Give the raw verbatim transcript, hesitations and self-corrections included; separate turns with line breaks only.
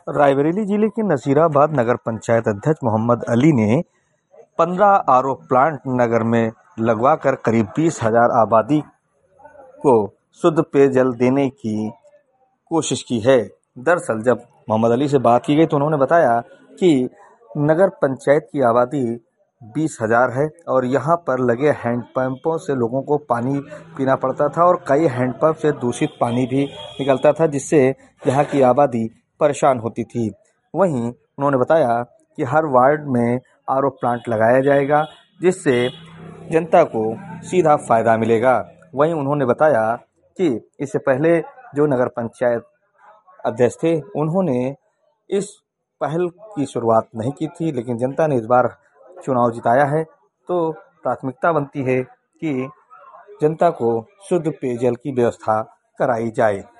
रायबरेली जिले के नसीराबाद नगर पंचायत अध्यक्ष मोहम्मद अली ने पंद्रह आर ओ प्लांट नगर में लगवाकर करीब बीस हजार आबादी को शुद्ध पेयजल देने की कोशिश की है। दरअसल जब मोहम्मद अली से बात की गई तो उन्होंने बताया कि नगर पंचायत की आबादी बीस हजार है और यहाँ पर लगे हैंडपंपों से लोगों को पानी पीना पड़ता था और कई हैंडपंप से दूषित पानी भी निकलता था, जिससे यहाँ की आबादी परेशान होती थी। वहीं उन्होंने बताया कि हर वार्ड में आर ओ प्लांट लगाया जाएगा, जिससे जनता को सीधा फायदा मिलेगा। वहीं उन्होंने बताया कि इससे पहले जो नगर पंचायत अध्यक्ष थे उन्होंने इस पहल की शुरुआत नहीं की थी, लेकिन जनता ने इस बार चुनाव जिताया है तो प्राथमिकता बनती है कि जनता को शुद्ध पेयजल की व्यवस्था कराई जाए।